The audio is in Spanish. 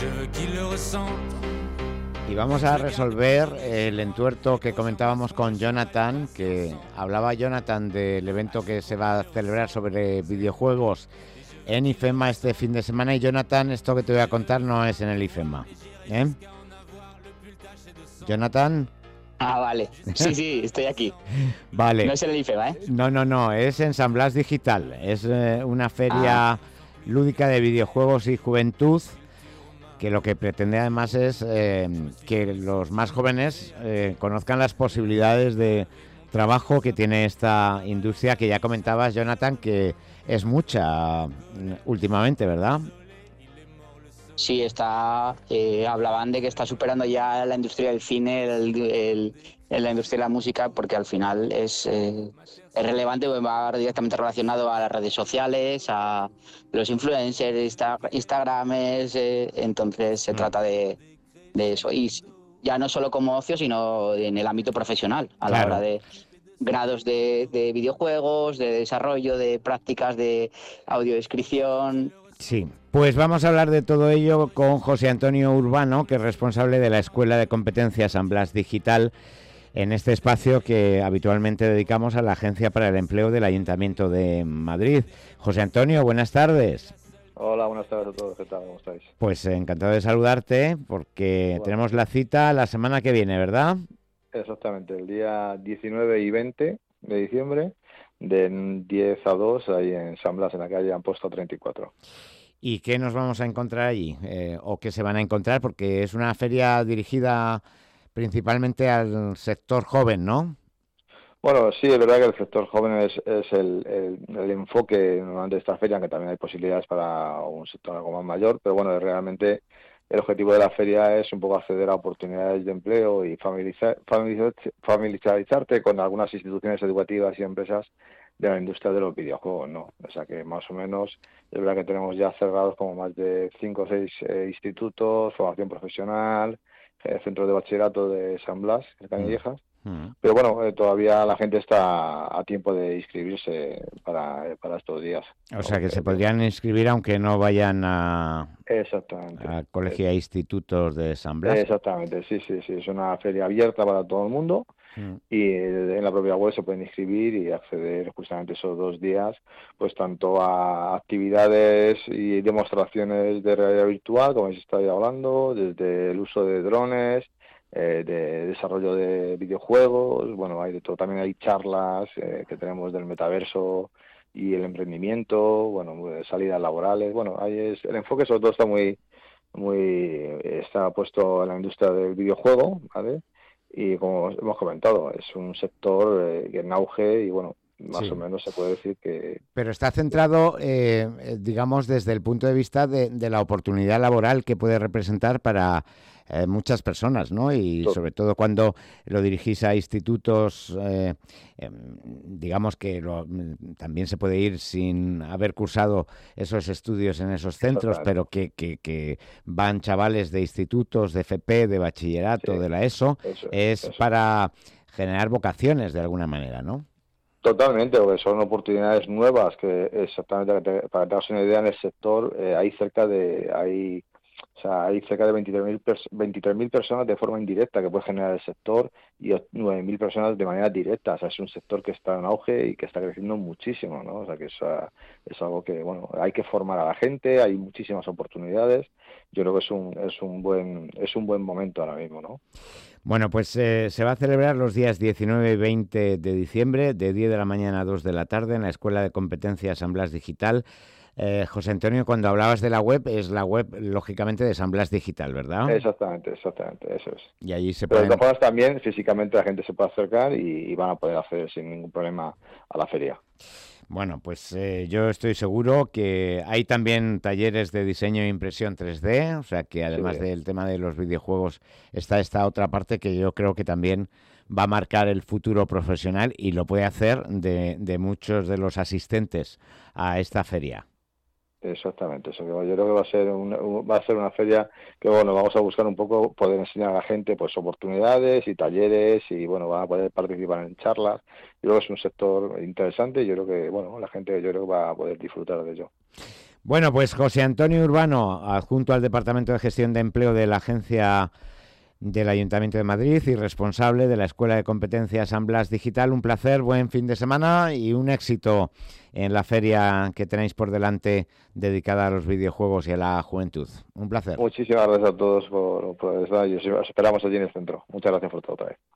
Y vamos a resolver el entuerto que comentábamos con Jonathan, que hablaba Jonathan del evento que se va a celebrar sobre videojuegos en IFEMA este fin de semana. Y Jonathan, esto que te voy a contar no es en el IFEMA, ¿eh? Jonathan. Ah, vale. Sí, sí, estoy aquí. Vale. No es en el IFEMA, ¿eh? No, es en San Blas Digital. Es una feria lúdica de videojuegos y juventud, que lo que pretende además es que los más jóvenes conozcan las posibilidades de trabajo que tiene esta industria, que ya comentabas, Jonathan, que es mucha últimamente, ¿verdad? Sí, hablaban de que está superando ya la industria del cine, la industria de la música, porque al final es relevante, va directamente relacionado a las redes sociales, a los influencers, Instagramers, entonces se trata de eso. Y ya no solo como ocio, sino en el ámbito profesional, a la hora Claro. de grados de videojuegos, de desarrollo, de prácticas de audiodescripción. Sí, pues vamos a hablar de todo ello con José Antonio Urbano, que es responsable de la Escuela de Competencias San Blas Digital, en este espacio que habitualmente dedicamos a la Agencia para el Empleo del Ayuntamiento de Madrid. José Antonio, buenas tardes. Hola, buenas tardes a todos. ¿Qué tal? ¿Cómo estáis? Pues encantado de saludarte, porque Bueno, tenemos la cita la semana que viene, ¿verdad? exactamente, el día 19 y 20 de diciembre, de 10 a 2, ahí en San Blas, en la calle Amposta 34. ¿Y qué nos vamos a encontrar allí? ¿O qué se van a encontrar? Porque es una feria dirigida principalmente al sector joven, ¿no? Bueno, sí, es verdad que el sector joven es el enfoque normalmente de esta feria, aunque también hay posibilidades para un sector algo más mayor, pero bueno, realmente el objetivo de la feria es un poco acceder a oportunidades de empleo y familiarizarte con algunas instituciones educativas y empresas de la industria de los videojuegos, ¿no? O sea que más o menos es verdad que tenemos ya cerrados como más de 5 o 6 institutos, formación profesional, centros de bachillerato de San Blas, en Canillejas. Mm. Pero bueno, todavía la gente está a tiempo de inscribirse para estos días. O sea que se podrían inscribir aunque no vayan Exactamente. a colegio e institutos de San Blas. Exactamente, sí, sí, sí. Es una feria abierta para todo el mundo Mm. y en la propia web se pueden inscribir y acceder justamente esos 2 días, pues tanto a actividades y demostraciones de realidad virtual, como se está hablando, desde el uso de drones, de desarrollo de videojuegos, bueno, hay de todo. También hay charlas que tenemos del metaverso y el emprendimiento, bueno, salidas laborales, bueno, el enfoque sobre todo está está puesto en la industria del videojuego, ¿vale? Y como hemos comentado, es un sector que en auge y bueno, más Sí. o menos se puede decir que... Pero está centrado, digamos, desde el punto de vista de la oportunidad laboral que puede representar para muchas personas, ¿no? Y sobre todo cuando lo dirigís a institutos, digamos que también se puede ir sin haber cursado esos estudios en esos centros, pero que van chavales de institutos, de FP, de bachillerato, Sí, de la ESO, es eso. para generar vocaciones de alguna manera, ¿no? Totalmente, porque son oportunidades nuevas que exactamente para que te hagas una idea en el sector hay cerca de 23.000 personas de forma indirecta que puede generar el sector y 9.000 personas de manera directa. O sea, es un sector que está en auge y que está creciendo muchísimo, ¿no? O sea, que es algo que, bueno, hay que formar a la gente, hay muchísimas oportunidades. Yo creo que es un buen momento ahora mismo, ¿no? Bueno, pues se va a celebrar los días 19 y 20 de diciembre, de 10 de la mañana a 2 de la tarde, en la Escuela de Competencias San Blas Digital. José Antonio, cuando hablabas de la web, es la web, lógicamente, de San Blas Digital, ¿verdad? Exactamente, eso es. Y allí se Pero de pueden... todas formas también físicamente la gente se puede acercar y van a poder acceder sin ningún problema a la feria. Bueno, pues yo estoy seguro que hay también talleres de diseño e impresión 3D, o sea que además Sí. del tema de los videojuegos está esta otra parte que yo creo que también va a marcar el futuro profesional y lo puede hacer de muchos de los asistentes a esta feria. Exactamente, eso que yo creo que va a ser una feria que bueno, vamos a buscar un poco poder enseñar a la gente pues oportunidades y talleres y bueno, van a poder participar en charlas. Yo creo que es un sector interesante y yo creo que bueno, la gente yo creo que va a poder disfrutar de ello. Bueno, pues José Antonio Urbano, adjunto al Departamento de Gestión de Empleo de la Agencia del Ayuntamiento de Madrid y responsable de la Escuela de Competencias San Blas Digital. Un placer, buen fin de semana y un éxito en la feria que tenéis por delante dedicada a los videojuegos y a la juventud. Un placer. Muchísimas gracias a todos por estar y os esperamos allí en el centro. Muchas gracias por todo otra vez.